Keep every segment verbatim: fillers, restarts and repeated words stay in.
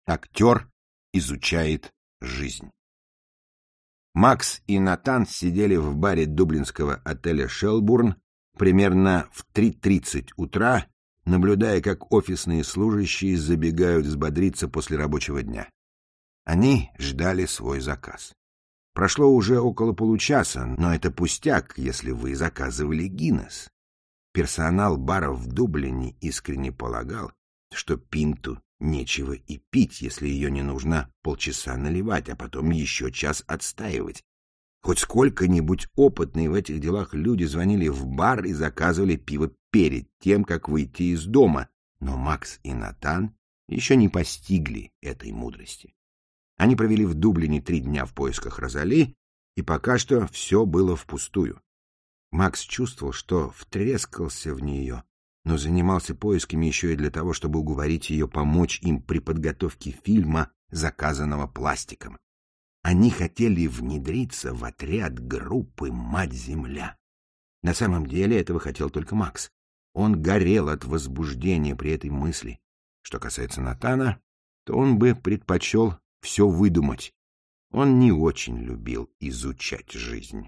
Актер изучает жизнь. Макс и Натан сидели в баре дублинского отеля «Шелбурн» примерно в три тридцать утра, наблюдая, как офисные служащие забегают взбодриться после рабочего дня. Они ждали свой заказ. Прошло уже около получаса, но это пустяк, если вы заказывали Гиннес. Персонал бара в Дублине искренне полагал, что пинту нечего и пить, если ее не нужно полчаса наливать, а потом еще час отстаивать. Хоть сколько-нибудь опытные в этих делах люди звонили в бар и заказывали пиво перед тем, как выйти из дома, но Макс и Натан еще не постигли этой мудрости. Они провели в Дублине три дня в поисках Розали, и пока что все было впустую. Макс чувствовал, что втрескался в нее, но занимался поисками еще и для того, чтобы уговорить ее помочь им при подготовке фильма, заказанного пластиком. Они хотели внедриться в отряд группы «Мать-Земля». На самом деле этого хотел только Макс. Он горел от возбуждения при этой мысли. Что касается Натана, то он бы предпочел все выдумать. Он не очень любил изучать жизнь.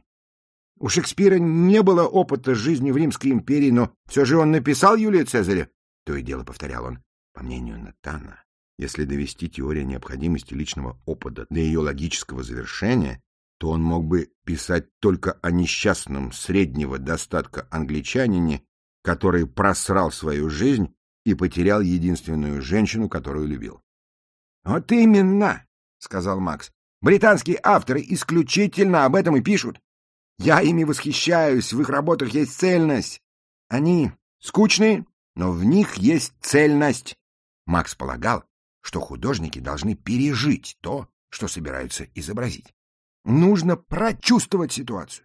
У Шекспира не было опыта жизни в Римской империи, но все же он написал Юлия Цезаря. То и дело повторял он. По мнению Натана, если довести теорию необходимости личного опыта до ее логического завершения, то он мог бы писать только о несчастном среднего достатка англичанине, который просрал свою жизнь и потерял единственную женщину, которую любил. — Вот именно, — сказал Макс. — Британские авторы исключительно об этом и пишут. Я ими восхищаюсь, в их работах есть цельность. Они скучные, но в них есть цельность. Макс полагал, что художники должны пережить то, что собираются изобразить. Нужно прочувствовать ситуацию,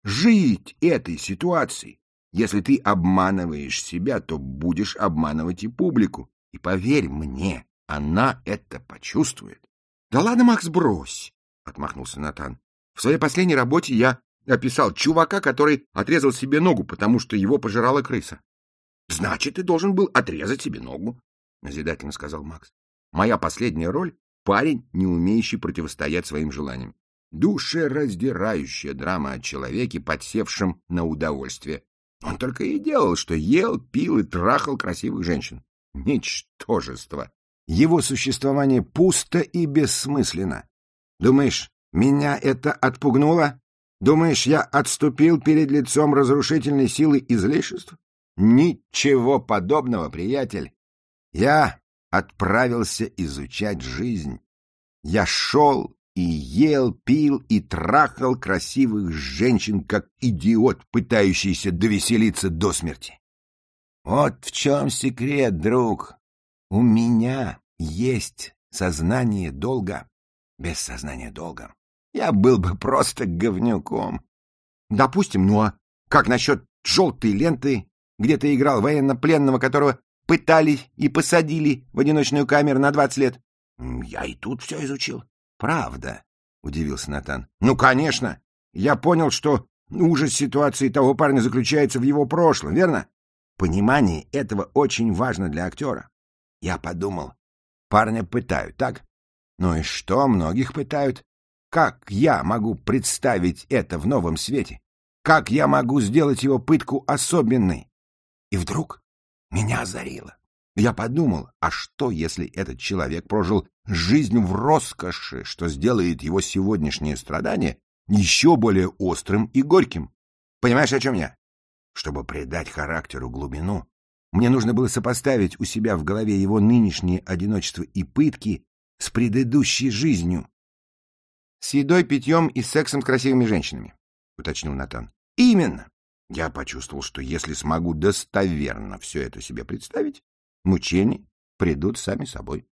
жить этой ситуацией. Если ты обманываешь себя, то будешь обманывать и публику. И поверь мне, она это почувствует. — Да ладно, Макс, брось, — отмахнулся Натан. — В своей последней работе я описал чувака, который отрезал себе ногу, потому что его пожирала крыса. — Значит, ты должен был отрезать себе ногу, — назидательно сказал Макс. — Моя последняя роль — парень, не умеющий противостоять своим желаниям. Душераздирающая драма о человеке, подсевшем на удовольствие. Он только и делал, что ел, пил и трахал красивых женщин. Ничтожество. Его существование пусто и бессмысленно. Думаешь, меня это отпугнуло? Думаешь, я отступил перед лицом разрушительной силы излишеств? Ничего подобного, приятель. Я отправился изучать жизнь. Я шел и ел, пил и трахал красивых женщин, как идиот, пытающийся довеселиться до смерти. Вот в чем секрет, друг. У меня есть сознание долга. Без сознания долга я был бы просто говнюком. Допустим, ну а как насчет желтой ленты, где ты играл военнопленного, которого пытали и посадили в одиночную камеру на двадцать лет? Я и тут все изучил. Правда? — удивился Натан. — Ну, конечно. Я понял, что ужас ситуации того парня заключается в его прошлом, верно? Понимание этого очень важно для актера. Я подумал, парня пытают, так? Ну и что, многих пытают? Как я могу представить это в новом свете? Как я могу сделать его пытку особенной? И вдруг меня озарило. Я подумал, а что, если этот человек прожил жизнь в роскоши, что сделает его сегодняшнее страдание еще более острым и горьким? Понимаешь, о чем я? Чтобы придать характеру глубину, мне нужно было сопоставить у себя в голове его нынешнее одиночество и пытки с предыдущей жизнью. — С едой, питьем и сексом с красивыми женщинами, — уточнил Натан. — Именно. Я почувствовал, что если смогу достоверно все это себе представить, мучения придут сами собой.